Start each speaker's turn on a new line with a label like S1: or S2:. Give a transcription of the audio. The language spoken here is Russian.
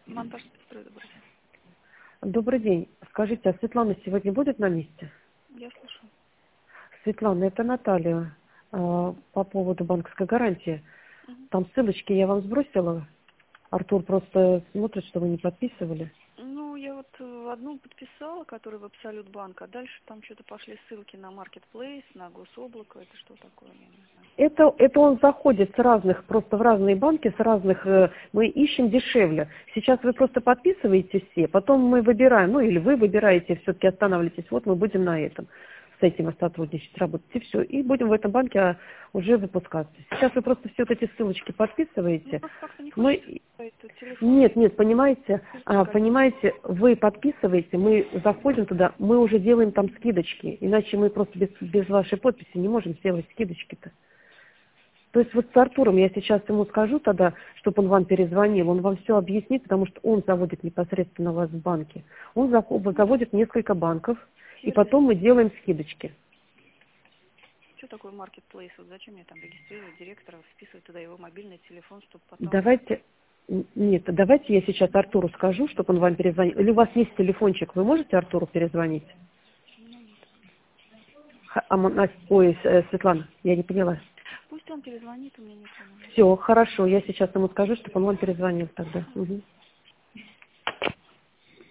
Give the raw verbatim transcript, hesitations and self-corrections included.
S1: Монтаж спецстрой, добрый день.
S2: Добрый день. Скажите, а Светлана сегодня будет на месте?
S1: Я слушаю.
S2: Светлана, это Наталья э, по поводу банковской гарантии.
S1: Мгм.
S2: Там ссылочки я вам сбросила. Артур просто смотрит, что вы не подписывали.
S1: Ну, я вот э, одну подписала, которая в Абсолют банк, а дальше там что-то пошли ссылки на Marketplace, на Гособлако. Это что такое, я не знаю.
S2: Это, это он заходит с разных, просто в разные банки, с разных, э, мы ищем дешевле. Сейчас вы просто подписываете все, потом мы выбираем, ну или вы выбираете, все-таки останавливаетесь, вот мы будем на этом, с этим сотрудничать, работать, и все. И будем в этом банке а, уже выпускаться. Сейчас вы просто все вот эти ссылочки
S1: Ну,
S2: подписываете.
S1: просто как-то не хочется
S2: Мы...
S1: ставить тут телефон.
S2: Нет, нет, понимаете, а,
S1: Как-
S2: понимаете, вы подписываете, мы заходим туда, мы уже делаем там скидочки, иначе мы просто без, без вашей подписи не можем сделать скидочки-то. То есть вот с Артуром я сейчас ему скажу тогда, чтобы он вам перезвонил, он вам все объяснит, потому что он заводит непосредственно вас в банке. Он захо- заводит несколько банков, и
S1: Сервис.
S2: потом мы делаем скидочки.
S1: Что такое Marketplace? Вот зачем мне там регистрировать директора, вписывать туда его мобильный телефон, чтобы потом...
S2: Давайте, н- нет, давайте я сейчас Артуру скажу, чтобы он вам перезвонил. Или у вас есть телефончик, вы можете Артуру перезвонить?
S1: У меня нет.
S2: Х- А, м- Настя, ой, С- э, Светлана, я не поняла.
S1: Пусть он перезвонит, у меня нет номера.
S2: Все, хорошо, я сейчас ему скажу, чтобы он вам перезвонил тогда. Мгм.